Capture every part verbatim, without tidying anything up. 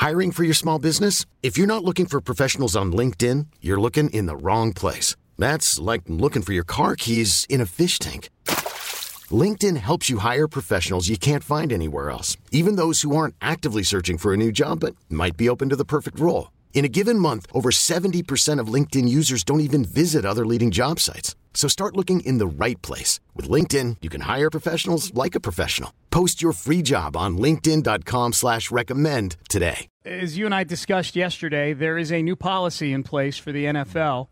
Hiring for your small business? If you're not looking for professionals on LinkedIn, you're looking in the wrong place. That's like looking for your car keys in a fish tank. LinkedIn helps you hire professionals you can't find anywhere else, even those who aren't actively searching for a new job but might be open to the perfect role. In a given month, over seventy percent of LinkedIn users don't even visit other leading job sites. So start looking in the right place. With LinkedIn, you can hire professionals like a professional. Post your free job on linkedin.com slash recommend today. As you and I discussed yesterday, there is a new policy in place for the N F L,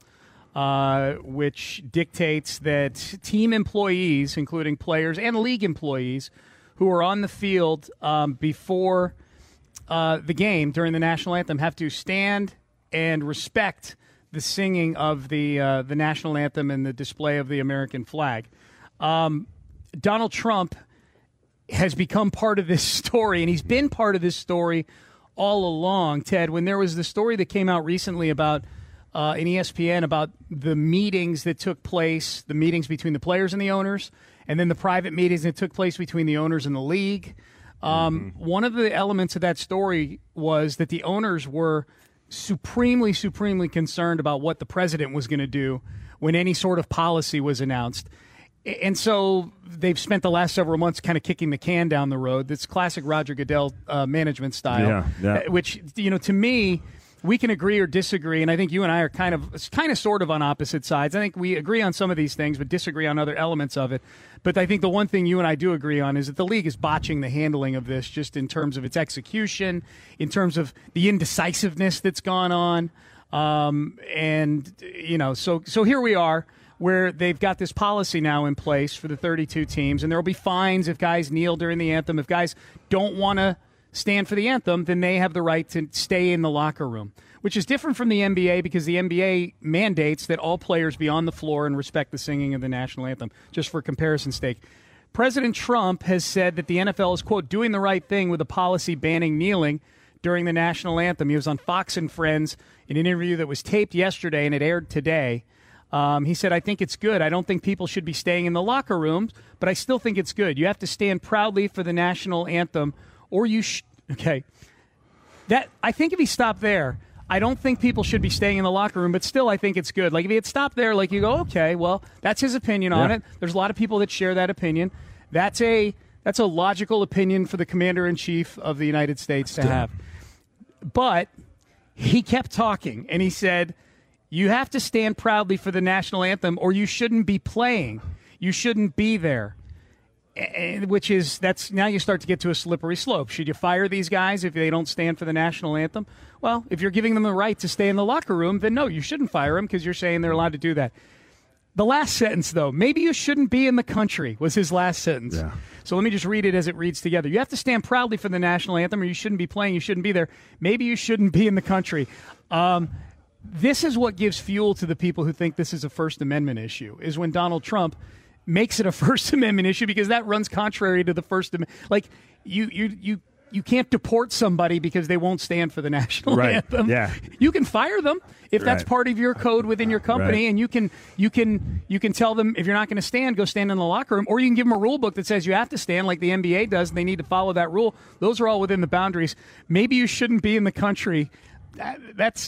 uh, which dictates that team employees, including players and league employees, who are on the field um, before uh, the game during the national anthem have to stand and respect the singing of the uh, the national anthem and the display of the American flag. Um, Donald Trump has become part of this story, and he's been part of this story all along, Ted. When there was the story that came out recently about uh, in E S P N about the meetings that took place, the meetings between the players and the owners, and then the private meetings that took place between the owners and the league. Um, mm-hmm. One of the elements of that story was that the owners were supremely, supremely concerned about what the president was going to do when any sort of policy was announced. And so they've spent the last several months kind of kicking the can down the road. That's classic Roger Goodell uh, management style, yeah, yeah. which, you know, to me, we can agree or disagree, and I think you and I are kind of kind of sort of on opposite sides. I think we agree on some of these things but disagree on other elements of it. But I think the one thing you and I do agree on is that the league is botching the handling of this just in terms of its execution, in terms of the indecisiveness that's gone on. Um, and, you know, so so here we are where they've got this policy now in place for the thirty-two teams, and there will be fines if guys kneel during the anthem. If guys don't want to stand for the anthem, then they have the right to stay in the locker room, which is different from the N B A because the N B A mandates that all players be on the floor and respect the singing of the national anthem, just for comparison's sake. President Trump has said that the N F L is, quote, doing the right thing with a policy banning kneeling during the national anthem. He was on Fox and Friends in an interview that was taped yesterday and it aired today. Um, he said, I think it's good. I don't think people should be staying in the locker rooms, but I still think it's good. You have to stand proudly for the national anthem, or you sh- okay. That I think if he stopped there, I don't think people should be staying in the locker room, but still I think it's good. Like if he had stopped there, like you go, okay, well, that's his opinion on yeah. it. There's a lot of people that share that opinion. That's a that's a logical opinion for the commander-in-chief of the United States to have. But he kept talking, and he said, you have to stand proudly for the national anthem, or you shouldn't be playing. You shouldn't be there. And, which is, that's now you start to get to a slippery slope. Should you fire these guys if they don't stand for the national anthem? Well, if you're giving them the right to stay in the locker room, then no, you shouldn't fire them because you're saying they're allowed to do that. The last sentence, though, maybe you shouldn't be in the country, was his last sentence. Yeah. So let me just read it as it reads together. You have to stand proudly for the national anthem, or you shouldn't be playing, you shouldn't be there. Maybe you shouldn't be in the country. Um, this is what gives fuel to the people who think this is a First Amendment issue, is when Donald Trump makes it a First Amendment issue, because that runs contrary to the First Amendment. Like, you, you, you, you can't deport somebody because they won't stand for the national right. anthem. Yeah. You can fire them if that's right. part of your code within your company, right. and you can you can you can tell them if you're not going to stand, go stand in the locker room, or you can give them a rule book that says you have to stand, like the N B A does, and they need to follow that rule. Those are all within the boundaries. Maybe you shouldn't be in the country. That, that's.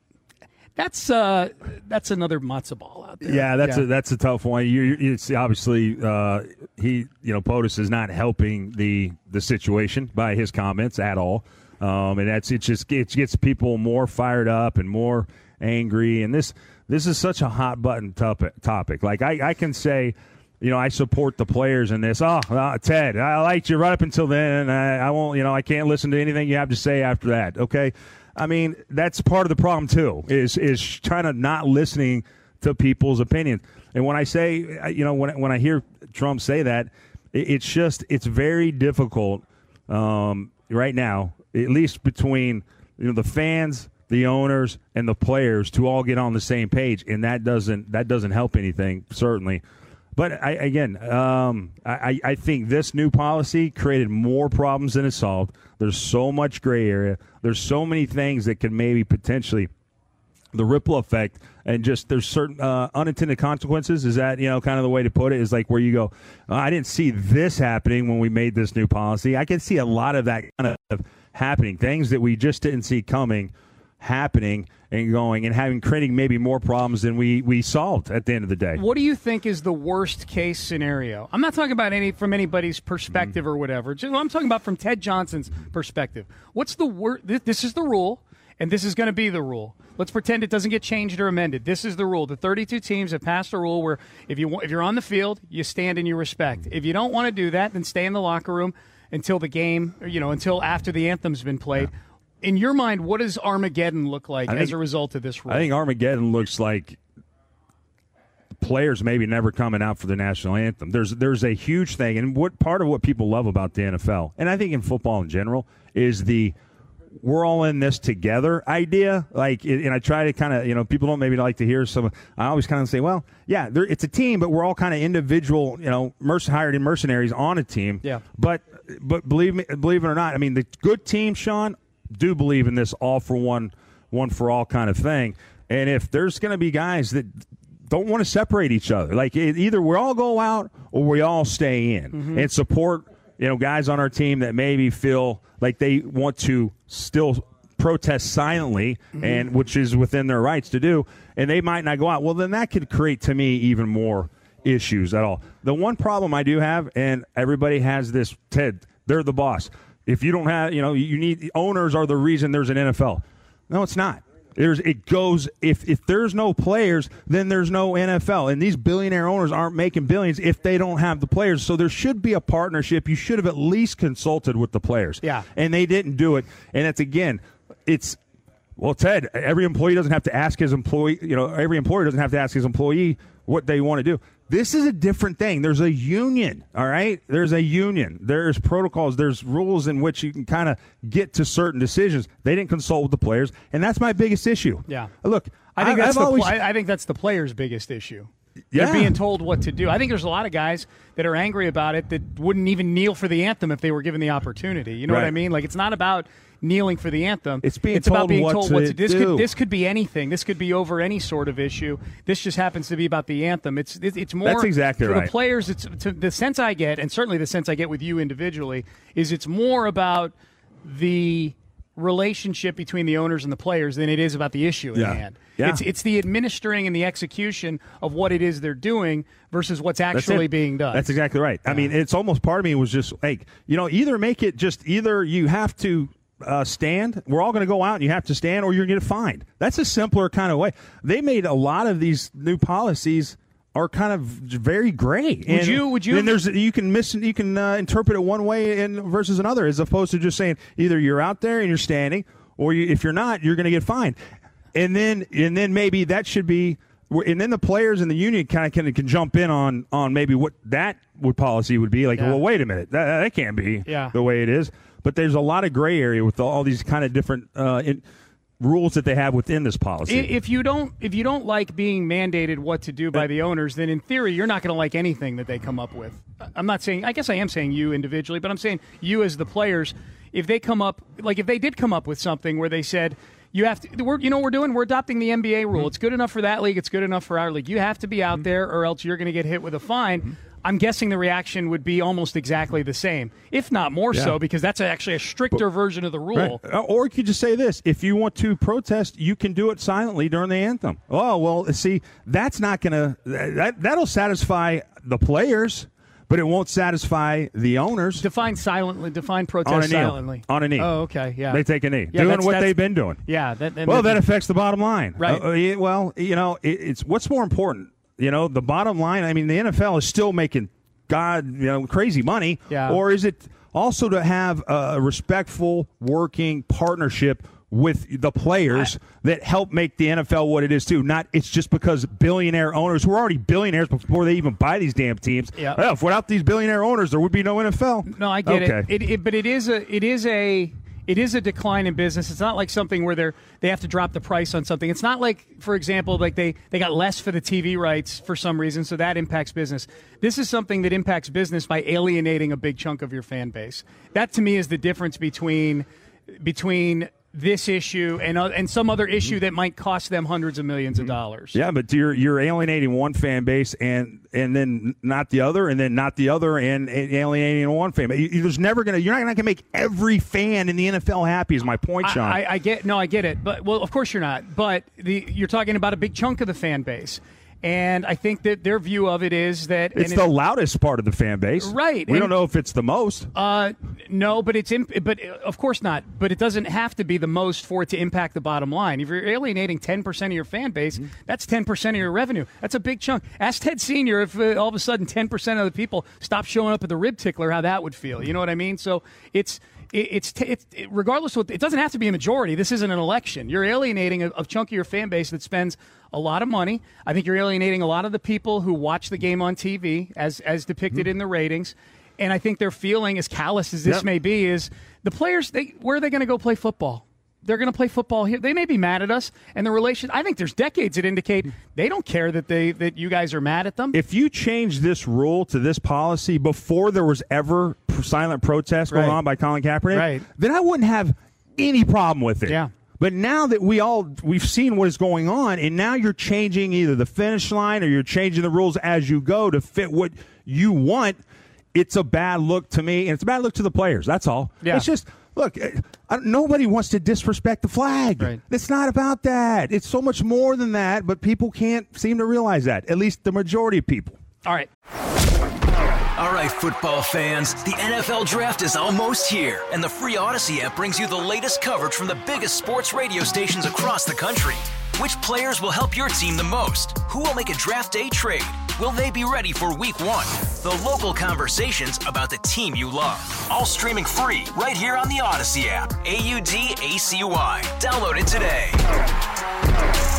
That's uh, that's another matzo ball out there. Yeah, that's yeah. a that's a tough one. You, you it's obviously uh, he, you know, POTUS is not helping the the situation by his comments at all, um, and that's it. Just it gets people more fired up and more angry. And this this is such a hot button topic. Topic. Like I, I can say, you know, I support the players in this. Oh, uh, Ted, I liked you right up until then. I, I won't. You know, I can't listen to anything you have to say after that. Okay. I mean, that's part of the problem, too, is is trying to not listening to people's opinions. And when I say, you know, when when I hear Trump say that, it's just, it's very difficult um, right now, at least between, you know, the fans, the owners, and the players to all get on the same page. And that doesn't that doesn't help anything, certainly. But, I, again, um, I, I think this new policy created more problems than it solved. There's so much gray area. There's so many things that can maybe potentially the ripple effect, and just there's certain uh, unintended consequences. Is that, you know, kind of the way to put it, is like where you go, oh, I didn't see this happening when we made this new policy. I can see a lot of that kind of happening, things that we just didn't see coming happening and going and having creating maybe more problems than we, we solved at the end of the day. What do you think is the worst case scenario? I'm not talking about any from anybody's perspective mm. or whatever. Just, I'm talking about from Ted Johnson's perspective. What's the worst? This, this is the rule, and this is going to be the rule. Let's pretend it doesn't get changed or amended. This is the rule. The thirty-two teams have passed a rule where if you if you're on the field, you stand and you respect. If you don't want to do that, then stay in the locker room until the game, you know, until after the anthem's been played. Yeah. In your mind, what does Armageddon look like think, as a result of this rule? I think Armageddon looks like players maybe never coming out for the national anthem. There's there's a huge thing, and what part of what people love about the N F L, and I think in football in general, is the we're all in this together idea. Like, and I try to kind of, you know, people don't maybe like to hear some. I always kind of say, well, yeah, it's a team, but we're all kind of individual, you know, merc- hired mercenaries on a team. Yeah. But but believe me, believe it or not, I mean, the good teams, Sean, do believe in this all for one, one for all kind of thing. And if there's going to be guys that don't want to separate each other, like either we all go out or we all stay in mm-hmm. and support, you know, guys on our team that maybe feel like they want to still protest silently, mm-hmm. and which is within their rights to do, and they might not go out. Well, then that could create, to me, even more issues at all. The one problem I do have, and everybody has this, Ted, they're the boss. If you don't have, you know, you need owners are the reason there's an N F L. No, it's not. There's it goes if if there's no players, then there's no N F L, and these billionaire owners aren't making billions if they don't have the players. So there should be a partnership. You should have at least consulted with the players. Yeah, and they didn't do it. And it's again, it's well, Ted. Every employee doesn't have to ask his employee. You know, every employer doesn't have to ask his employee what they want to do. This is a different thing. There's a union, all right? There's a union. There's protocols. There's rules in which you can kind of get to certain decisions. They didn't consult with the players, and that's my biggest issue. Yeah. Look, I think, I, that's, I've the, always, I think that's the players' biggest issue. Yeah. They're being told what to do. I think there's a lot of guys that are angry about it that wouldn't even kneel for the anthem if they were given the opportunity. You know right. what I mean? Like, it's not about kneeling for the anthem. It's being it's told about being what told to what to do. This do. could, this could be anything. This could be over any sort of issue. This just happens to be about the anthem. It's it's, it's more That's exactly for right. the players. It's to the sense I get, and certainly the sense I get with you individually, is it's more about the relationship between the owners and the players than it is about the issue yeah. at hand. Yeah. It's it's the administering and the execution of what it is they're doing versus what's actually being done. That's exactly right. Yeah. I mean, it's almost part of me was just like, you know, either make it just either you have to uh, stand, we're all going to go out and you have to stand, or you're going to get fined. That's a simpler kind of way. They made a lot of these new policies are kind of very gray. Would and, you? Would you? And there's you can miss you can uh, interpret it one way and versus another, as opposed to just saying either you're out there and you're standing, or you, if you're not, you're going to get fined. And then and then maybe that should be, and then the players and the union kind of can, can jump in on on maybe what that would policy would be. Like, yeah. well, wait a minute, that, that can't be yeah. the way it is. But there's a lot of gray area with all these kind of different uh, in, rules that they have within this policy. If you don't, if you don't like being mandated what to do by the owners, then in theory you're not going to like anything that they come up with. I'm not saying. I guess I am saying you individually, but I'm saying you as the players. If they come up, like if they did come up with something where they said, you have to, we're, you know what we're doing? We're adopting the N B A rule. Mm-hmm. It's good enough for that league. It's good enough for our league. You have to be out mm-hmm. there or else you're going to get hit with a fine. Mm-hmm. I'm guessing the reaction would be almost exactly the same, if not more yeah. so, because that's actually a stricter but, version of the rule. Right. Or you could just say this. If you want to protest, you can do it silently during the anthem. Oh, well, see, that's not going to that, – that'll satisfy the players, but it won't satisfy the owners. Define silently. Define protest on a knee. silently. On a knee. Oh, okay, yeah. They take a knee. Yeah, doing that's, what that's, they've been doing. Yeah. That, that, well, that, that affects the bottom line. Right. Uh, well, you know, it, it's what's more important. You know, the bottom line, I mean, the N F L is still making – God, you know, crazy money, yeah. or is it also to have a respectful working partnership with the players I, that help make the N F L what it is too? Not it's just because billionaire owners who are already billionaires before they even buy these damn teams. Yeah. Well, if without these billionaire owners, there would be no N F L. No, I get okay. it. It, it. But it is a. It is a. It is a decline in business. It's not like something where they're they have to drop the price on something. It's not like, for example, like they, they got less for the T V rights for some reason, so that impacts business. This is something that impacts business by alienating a big chunk of your fan base. That, to me, is the difference between between this issue and uh, and some other issue that might cost them hundreds of millions of dollars. Yeah, but you're you're alienating one fan base and and then not the other, and then not the other, and, and alienating one fan base. You, there's never gonna you're not gonna make every fan in the N F L happy. Is my point, Sean? I, I, I get no, I get it, but well, of course you're not. But the, you're talking about a big chunk of the fan base. And I think that their view of it is that it's and the it, loudest part of the fan base, right? We and, don't know if it's the most. Uh, no, but it's imp- but of course not. But it doesn't have to be the most for it to impact the bottom line. If you're alienating ten percent of your fan base, mm-hmm. that's ten percent of your revenue. That's a big chunk. Ask Ted Senior if uh, all of a sudden ten percent of the people stop showing up at the Rib Tickler, how that would feel. You know what I mean? So it's. It's, t- it's it, regardless of what, it doesn't have to be a majority. This isn't an election. You're alienating a, a chunk of your fan base that spends a lot of money. I think you're alienating a lot of the people who watch the game on T V as as depicted mm-hmm. in the ratings. And I think their feeling, as callous as this yep. may be, is the players, they, where are they going to go play football? They're going to play football here. They may be mad at us, and the relation. I think there's decades that indicate they don't care that they that you guys are mad at them. If you change this rule to this policy before there was ever silent protest going right. on by Colin Kaepernick, right. then I wouldn't have any problem with it. Yeah. But now that we all we've seen what is going on, and now you're changing either the finish line or you're changing the rules as you go to fit what you want. It's a bad look to me, and it's a bad look to the players. That's all. Yeah. It's just. Look, I, nobody wants to disrespect the flag. Right. It's not about that. It's so much more than that, but people can't seem to realize that, at least the majority of people. All right. All right, football fans, the N F L Draft is almost here, and the free Odyssey app brings you the latest coverage from the biggest sports radio stations across the country. Which players will help your team the most? Who will make a draft day trade? Will they be ready for week one? The local conversations about the team you love. All streaming free right here on the Odyssey app. A U D A C Y. Download it today.